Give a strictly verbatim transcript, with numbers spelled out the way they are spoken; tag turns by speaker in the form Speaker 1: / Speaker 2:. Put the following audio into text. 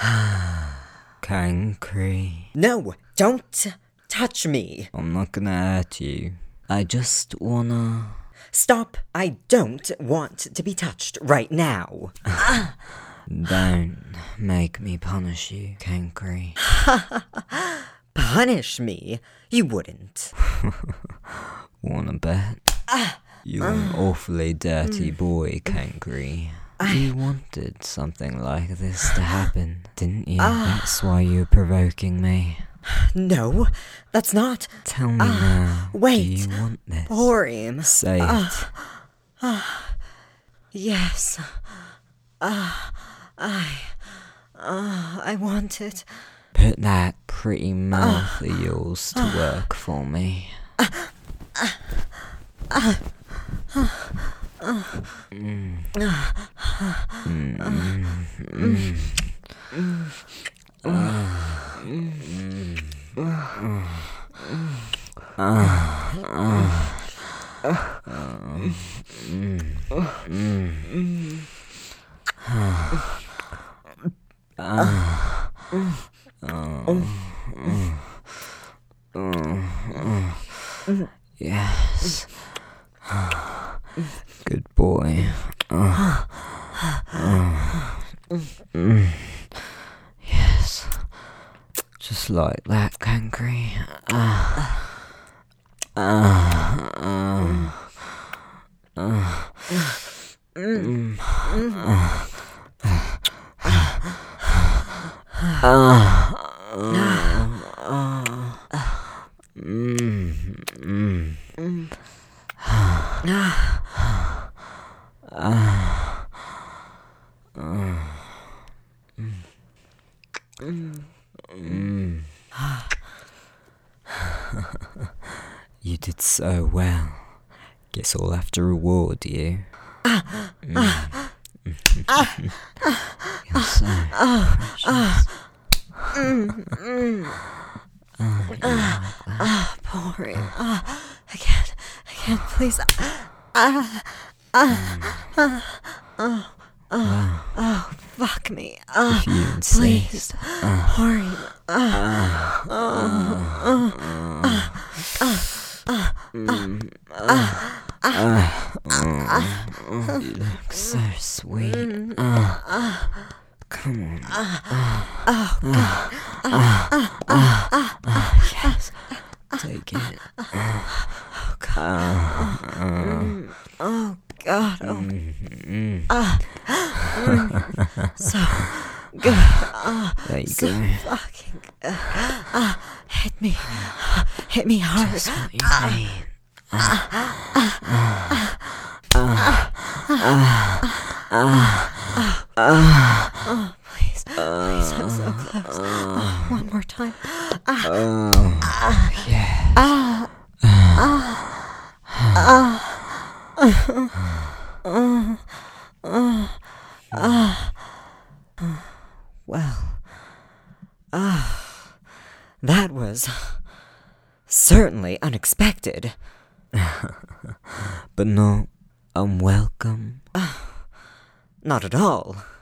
Speaker 1: Cancry.
Speaker 2: No, don't touch me.
Speaker 1: I'm not gonna hurt you. I just wanna...
Speaker 2: Stop. I don't want to be touched right now.
Speaker 1: Don't make me punish you, Cancry.
Speaker 2: Punish me? You wouldn't.
Speaker 1: Wanna bet? You're an awfully dirty boy, Cancry. You wanted something like this to happen, didn't you? That's why you're provoking me.
Speaker 2: No, that's not.
Speaker 1: Tell me now.
Speaker 2: Wait.
Speaker 1: Do you want this?
Speaker 2: Borean.
Speaker 1: Say it.
Speaker 2: Yes. Uh, I... Uh, I want it.
Speaker 1: Put that pretty mouth of yours to work for me. Yes. Good boy. Yes. Just like that, Cancry. You did so well. Guess I'll have to reward you. Mm. You're so precious.
Speaker 2: Ah, boring. Ah, I can't. I can't. Please. Ah, ah, ah, oh, oh, oh, fuck me. Ah,
Speaker 1: If you insist.
Speaker 2: please. Boring. Ah, oh, oh, ah, ah, ah, ah.
Speaker 1: You look so sweet. Uh, come on.
Speaker 2: Oh, God.
Speaker 1: Yes. Take it.
Speaker 2: Oh, God. Oh, God. Oh, ah, mm, so good. Ah,
Speaker 1: There you
Speaker 2: so
Speaker 1: go.
Speaker 2: fucking good. Ah, hit me. Hit me hard.
Speaker 1: That's what you mean.
Speaker 2: Oh, please. Please, I'm so close. Oh, one more time. Ah,
Speaker 1: Oh, yeah.
Speaker 2: ah, ah, ah. Well, ah, that was certainly unexpected.
Speaker 1: But not unwelcome.
Speaker 2: Not at all.